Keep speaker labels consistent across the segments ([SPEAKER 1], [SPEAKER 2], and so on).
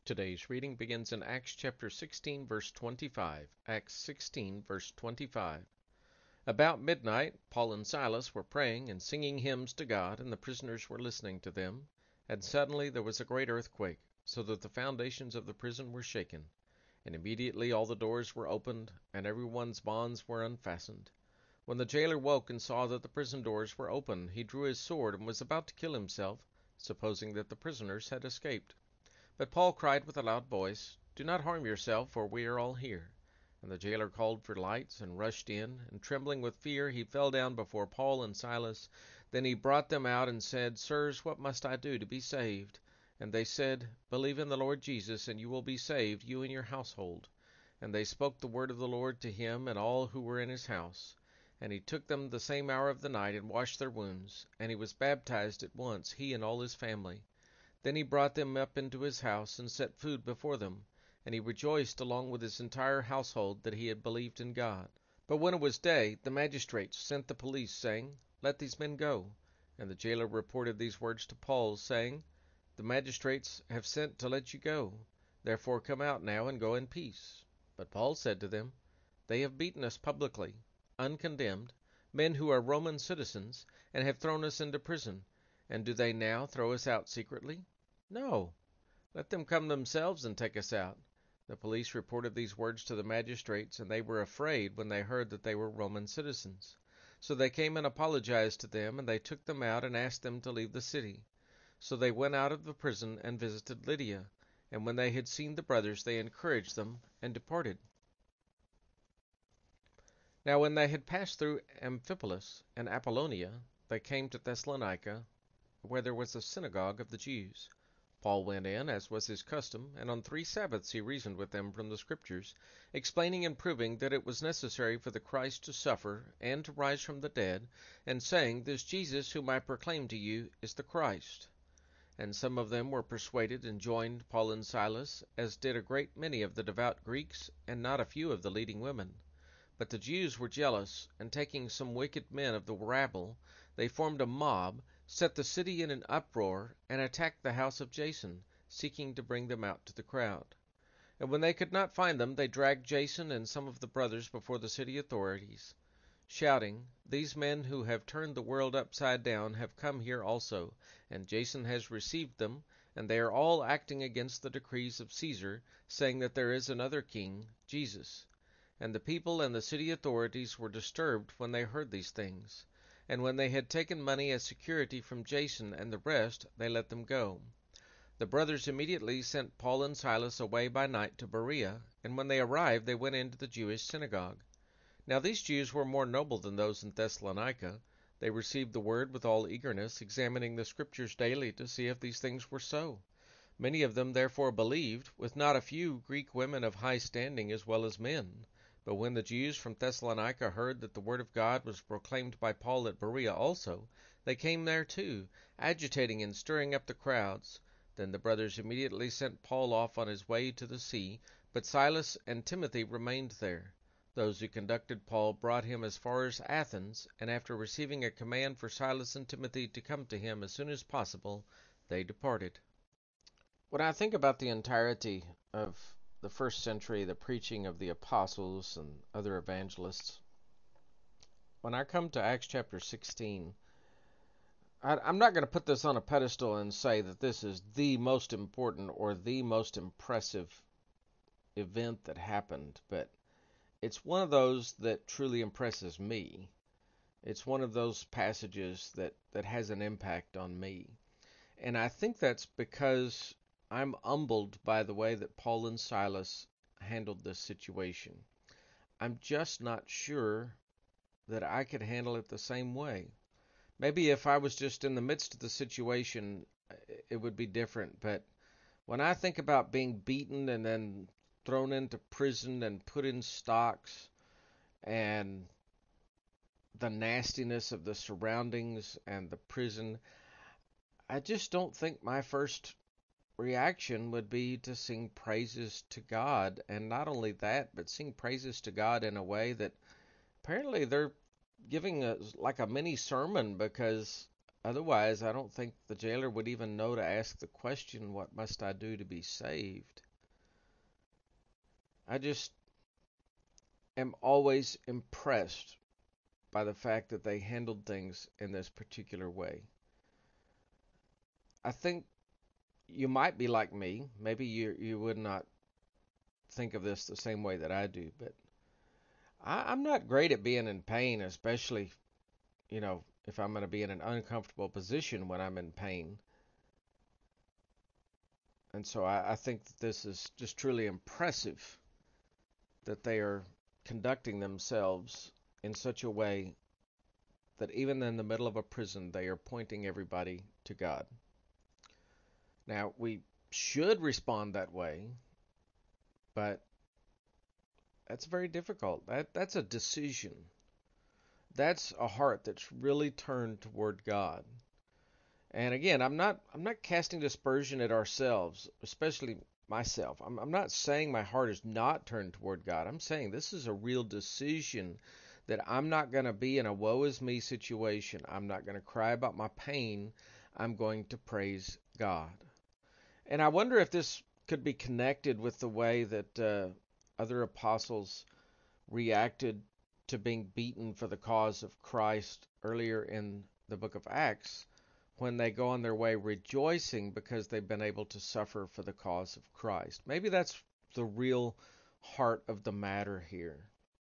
[SPEAKER 1] Today's reading begins in Acts chapter 16, verse 25. Acts 16, verse 25. About midnight, Paul and Silas were praying and singing hymns to God, and the prisoners were listening to them. And suddenly there was a great earthquake, so that the foundations of the prison were shaken. And immediately all the doors were opened, and everyone's bonds were unfastened. When the jailer woke and saw that the prison doors were open, he drew his sword and was about to kill himself, supposing that the prisoners had escaped. But Paul cried with a loud voice, "Do not harm yourself, for we are all here." And the jailer called for lights and rushed in, and trembling with fear he fell down before Paul and Silas. Then he brought them out and said, "Sirs, what must I do to be saved?" And they said, "Believe in the Lord Jesus, and you will be saved, you and your household." And they spoke the word of the Lord to him and all who were in his house. And he took them the same hour of the night and washed their wounds. And he was baptized at once, he and all his family. Then he brought them up into his house and set food before them. And he rejoiced along with his entire household that he had believed in God. But when it was day, the magistrates sent the police, saying, "Let these men go." And the jailer reported these words to Paul, saying, "The magistrates have sent to let you go. Therefore come out now and go in peace." But Paul said to them, "They have beaten us publicly, uncondemned, men who are Roman citizens, and have thrown us into prison. And do they now throw us out secretly? No, let them come themselves and take us out." The police reported these words to the magistrates, and they were afraid when they heard that they were Roman citizens. So they came and apologized to them, and they took them out and asked them to leave the city. So they went out of the prison and visited Lydia. And when they had seen the brothers, they encouraged them and departed. Now when they had passed through Amphipolis and Apollonia, they came to Thessalonica, where there was a synagogue of the Jews. Paul went in, as was his custom, and on 3 Sabbaths he reasoned with them from the Scriptures, explaining and proving that it was necessary for the Christ to suffer and to rise from the dead, and saying, "This Jesus whom I proclaim to you is the Christ." And some of them were persuaded and joined Paul and Silas, as did a great many of the devout Greeks, and not a few of the leading women. But the Jews were jealous, and taking some wicked men of the rabble, they formed a mob, set the city in an uproar, and attacked the house of Jason, seeking to bring them out to the crowd. And when they could not find them, they dragged Jason and some of the brothers before the city authorities, shouting, "These men who have turned the world upside down have come here also, and Jason has received them, and they are all acting against the decrees of Caesar, saying that there is another king, Jesus." And the people and the city authorities were disturbed when they heard these things. And when they had taken money as security from Jason and the rest, they let them go. The brothers immediately sent Paul and Silas away by night to Berea, and when they arrived they went into the Jewish synagogue. Now these Jews were more noble than those in Thessalonica. They received the word with all eagerness, examining the Scriptures daily to see if these things were so. Many of them therefore believed, with not a few Greek women of high standing as well as men. But when the Jews from Thessalonica heard that the word of God was proclaimed by Paul at Berea also, they came there too, agitating and stirring up the crowds. Then the brothers immediately sent Paul off on his way to the sea, but Silas and Timothy remained there. Those who conducted Paul brought him as far as Athens, and after receiving a command for Silas and Timothy to come to him as soon as possible, they departed. When I think about the entirety of the first century, the preaching of the apostles and other evangelists, when I come to Acts chapter 16, I'm not going to put this on a pedestal and say that this is the most important or the most impressive event that happened, but it's one of those that truly impresses me. It's one of those passages that has an impact on me. And I think that's because I'm humbled by the way that Paul and Silas handled this situation. I'm just not sure that I could handle it the same way. Maybe if I was just in the midst of the situation, it would be different. But when I think about being beaten and then thrown into prison and put in stocks and the nastiness of the surroundings and the prison, I just don't think my first reaction would be to sing praises to God. And not only that, but sing praises to God in a way that apparently they're giving us like a mini sermon, because Otherwise, I don't think the jailer would even know to ask the question, what must I do to be saved? I just am always impressed by the fact that they handled things in this particular way. I think you might be like me. Maybe you would not think of this the same way that I do, but I'm not great at being in pain, especially, if I'm going to be in an uncomfortable position when I'm in pain. And so I think that this is just truly impressive that they are conducting themselves in such a way that even in the middle of a prison, they are pointing everybody to God. Now, we should respond that way, but that's very difficult. That's a decision. That's a heart that's really turned toward God. And again, I'm not casting dispersion at ourselves, especially myself. I'm not saying my heart is not turned toward God. I'm saying this is a real decision that I'm not going to be in a woe is me situation. I'm not going to cry about my pain. I'm going to praise God. And I wonder if this could be connected with the way that other apostles reacted to being beaten for the cause of Christ earlier in the book of Acts, when they go on their way rejoicing because they've been able to suffer for the cause of Christ. Maybe that's the real heart of the matter here.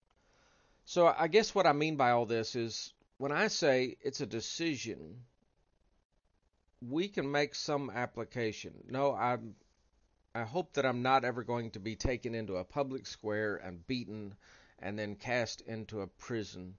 [SPEAKER 1] So I guess what I mean by all this is when I say it's a decision, we can make some application. No, I hope that I'm not ever going to be taken into a public square and beaten and then cast into a prison.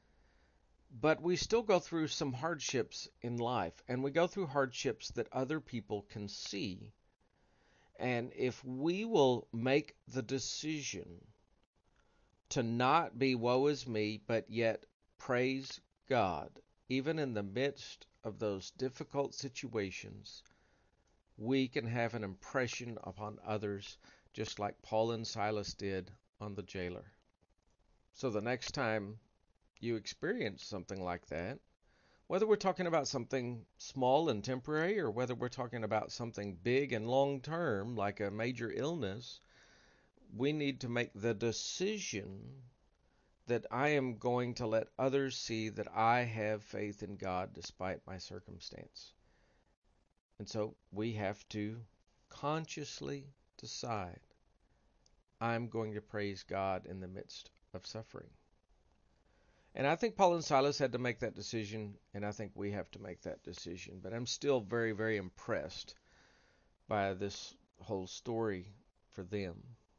[SPEAKER 1] But we still go through some hardships in life, and we go through hardships that other people can see. And if we will make the decision to not be woe is me, but yet praise God, even in the midst of those difficult situations, we can have an impression upon others, just like Paul and Silas did on the jailer. So the next time you experience something like that, whether we're talking about something small and temporary or whether we're talking about something big and long term, like a major illness, we need to make the decision that I am going to let others see that I have faith in God despite my circumstance. And so we have to consciously decide I'm going to praise God in the midst of suffering. And I think Paul and Silas had to make that decision, and I think we have to make that decision. But I'm still very, very impressed by this whole story for them.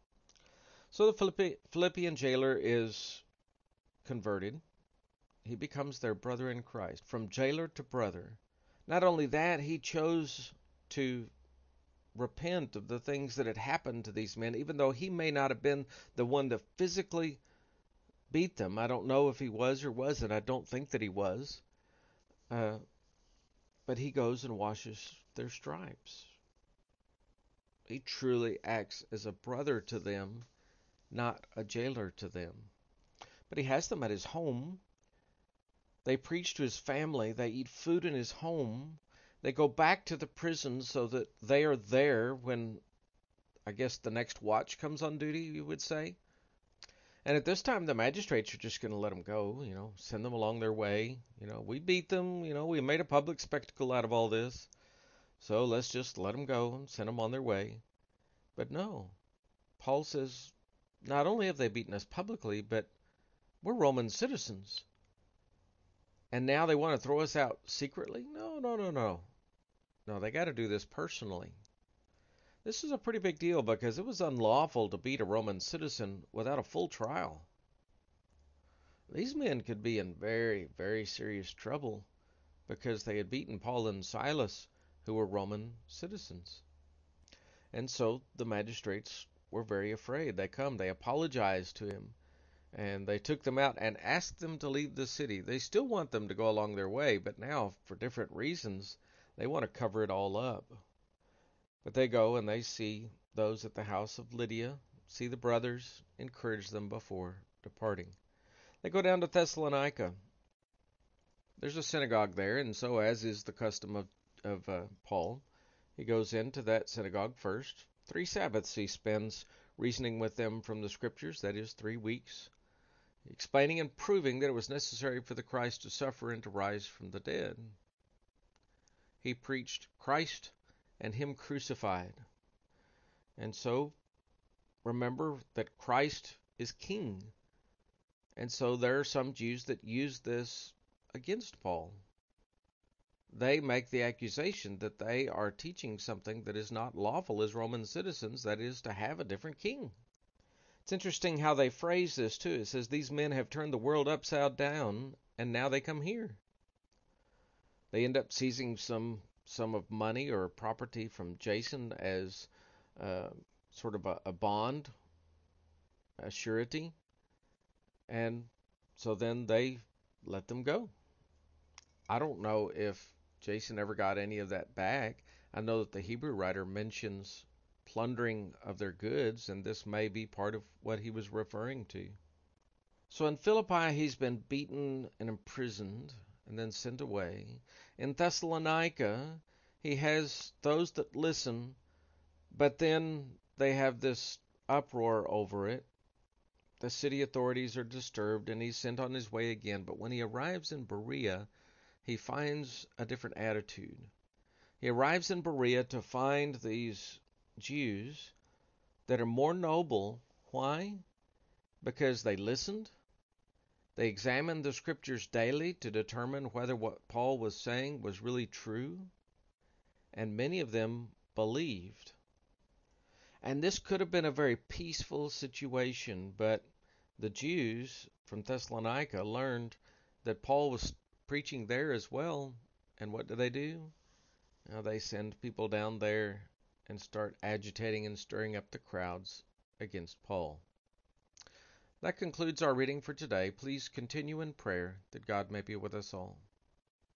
[SPEAKER 1] So the Philippian jailer is converted. He becomes their brother in Christ, from jailer to brother. Not only that, he chose to repent of the things that had happened to these men, even though he may not have been the one to physically beat them. I don't know if he was or wasn't. I don't think that he was. Uh, but he goes and washes their stripes. He truly acts as a brother to them, not a jailer to them. But he has them at his home. They preach to his family. They eat food in his home. They go back to the prison so that they are there when, I guess, the next watch comes on duty, you would say. And at this time, the magistrates are just going to let them go, send them along their way. We beat them, we made a public spectacle out of all this. So let's just let them go and send them on their way. But no, Paul says, not only have they beaten us publicly, but we're Roman citizens. And now they want to throw us out secretly? No, no, no, no. No, they got to do this personally. This is a pretty big deal because it was unlawful to beat a Roman citizen without a full trial. These men could be in very, very serious trouble because they had beaten Paul and Silas, who were Roman citizens. And so the magistrates were very afraid. They apologized to him, and they took them out and asked them to leave the city. They still want them to go along their way, but now, for different reasons, they want to cover it all up. But they go and they see those at the house of Lydia, see the brothers, encourage them before departing. They go down to Thessalonica, there's a synagogue there, and so as is the custom of Paul, he goes into that synagogue first. 3 Sabbaths he spends reasoning with them from the Scriptures, that is, 3 weeks, explaining and proving that it was necessary for the Christ to suffer and to rise from the dead. He preached Christ and Him crucified. And so, remember that Christ is King. And so there are some Jews that use this against Paul. They make the accusation that they are teaching something that is not lawful as Roman citizens, that is, to have a different king. It's interesting how they phrase this, too. It says, these men have turned the world upside down, and now they come here. They end up seizing some of money or property from Jason as sort of a bond, a surety, and so then they let them go. I don't know if Jason ever got any of that back. I know that the Hebrew writer mentions plundering of their goods, and this may be part of what he was referring to. So in Philippi, he's been beaten and imprisoned and then sent away. In Thessalonica, he has those that listen, but then they have this uproar over it. The city authorities are disturbed, and he's sent on his way again. But when he arrives in Berea, he finds a different attitude. He arrives in Berea to find these Jews that are more noble. Why? Because they listened. They examined the Scriptures daily to determine whether what Paul was saying was really true. And many of them believed. And this could have been a very peaceful situation, but the Jews from Thessalonica learned that Paul was preaching there as well. And what do? Now they send people down there and start agitating and stirring up the crowds against Paul. That concludes our reading for today. Please continue in prayer that God may be with us all.